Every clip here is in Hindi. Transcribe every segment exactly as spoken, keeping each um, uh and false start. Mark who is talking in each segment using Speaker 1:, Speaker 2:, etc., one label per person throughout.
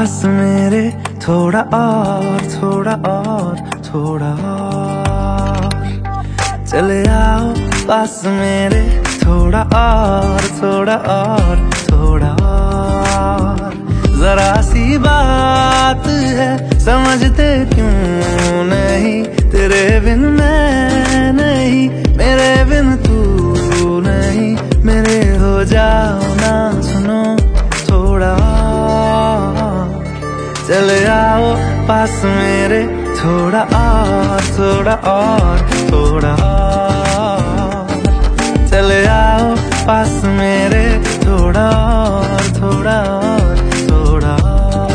Speaker 1: पास मेरे थोड़ा और थोड़ा और थोड़ा और चले आओ पास मेरे थोड़ा और थोड़ा और थोड़ा और जरा सी बात है समझते क्यों नहीं तेरे बिन मैं नहीं मेरे बिन तू नहीं मेरे हो जाओ ना सुनो थोड़ा चले आओ पास मेरे थोड़ा और थोड़ा और थोड़ा और चले आओ पास मेरे थोड़ा और थोड़ा और थोड़ा और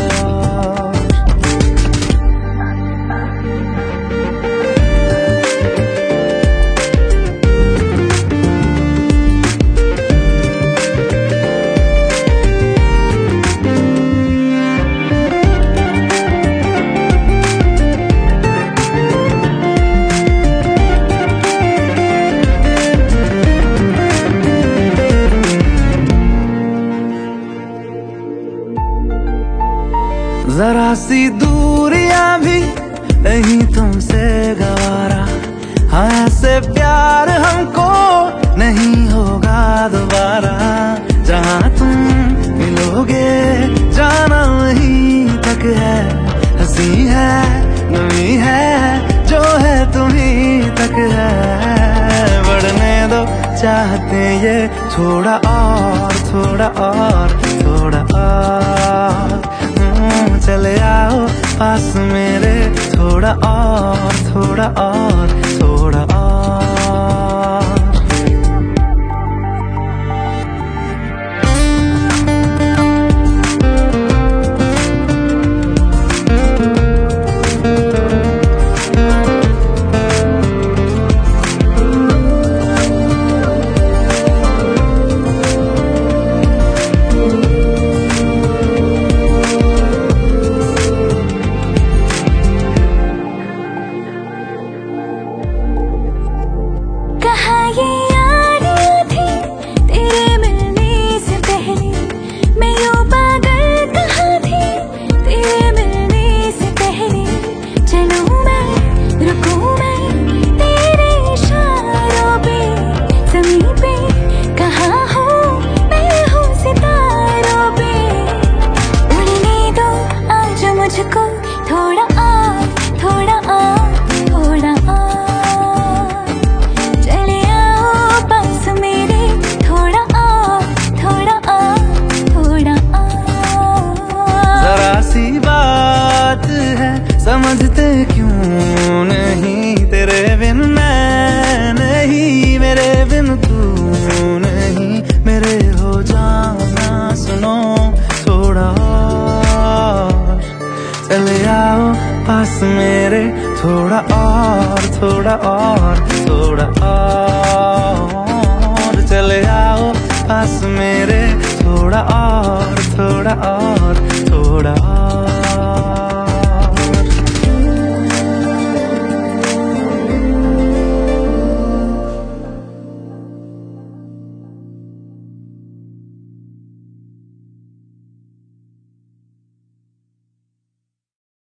Speaker 1: जरा सी दूरियां भी नहीं तुमसे गवारा हाँ ऐसे प्यार हमको नहीं होगा दोबारा जहाँ तुम मिलोगे जाना वहीं तक है हंसी है नमी है जो है तुम्हीं तक है बढ़ने दो चाहते ये थोड़ा और थोड़ा और थोड़ा और चले आओ पास मेरे थोड़ा और थोड़ा और थोड़ा और
Speaker 2: थोड़ा और थोड़ा और थोड़ा और चले आओ पास मेरे थोड़ा और थोड़ा और थोड़ा और
Speaker 1: जरा सी बात है समझते क्यों नहीं तेरे बिन मैं नहीं मेरे बिन तू नहीं मेरे हो जाना सुनो थोड़ा चले आओ पास मेरे थोड़ा और थोड़ा